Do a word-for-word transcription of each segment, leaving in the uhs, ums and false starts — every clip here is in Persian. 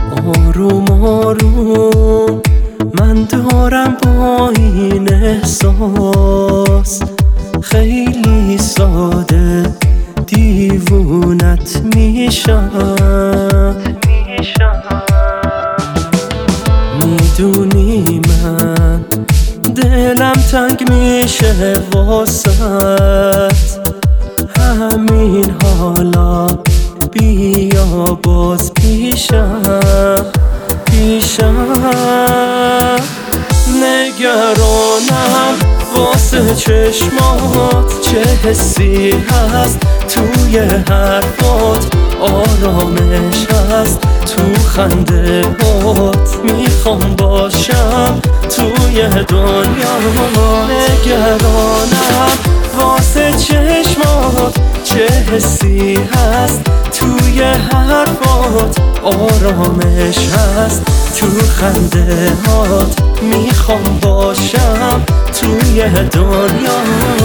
آروم آروم من دارم با این احساس خیلی ساده دیوونت میشم. میدونی من دلم تنگ میشه واسط، همین حالا بیا باز پیشم پیشم. نگرانم واسه چشمات، چه حسی هست توی حرفات، آرامش هست تو خنده هات. میخوام باشم توی دنیا، نگرانم واسه چشمات، چه حسی هست توی حرفات، آرامش هست تو خنده هات. میخوام باشم توی دنیا.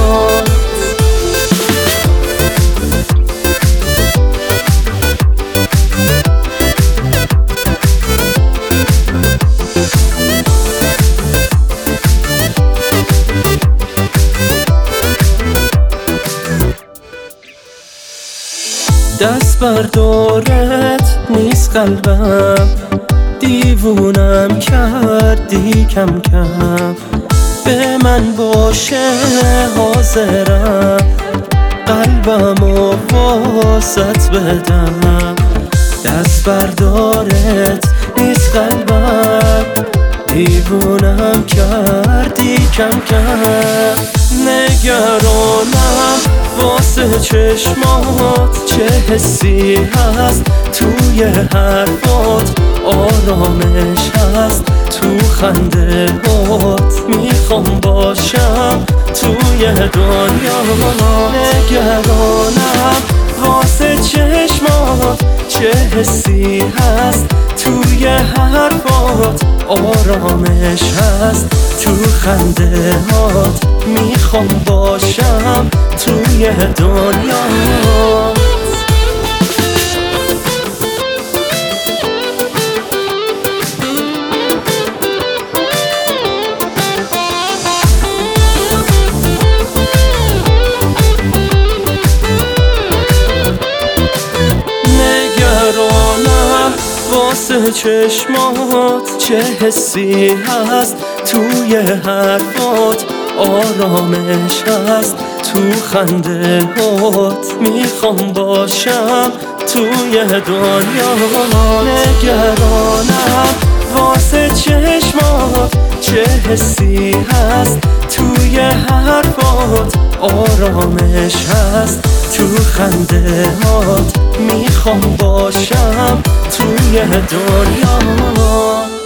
دست بردارت نیست قلبم، دیوونم کردی کم کم. به من باشه حاضرم، قلبمو واسط بدم. دست بردارت نیست قلبم، دیوونم کردی کم کم. نگرانم واسه چشمات، چه حسی هست توی حرفات، آرامش هست تو خنده هات. میخوام باشم توی دنیا، نگرانم واسه چشمات، چه حسی هست توی حرفات، آرامش هست تو خنده هات. میخوام باشم توی دنیا. واسه چشمات، چه حسی هست توی حرفات، آرامش هست تو خنده هات. میخوام باشم توی دنیا، نگرانم واسه چشمات، چه حسی هست توی حرفات، آرامش هست تو خنده هات. میخوام باشم توی دنیا.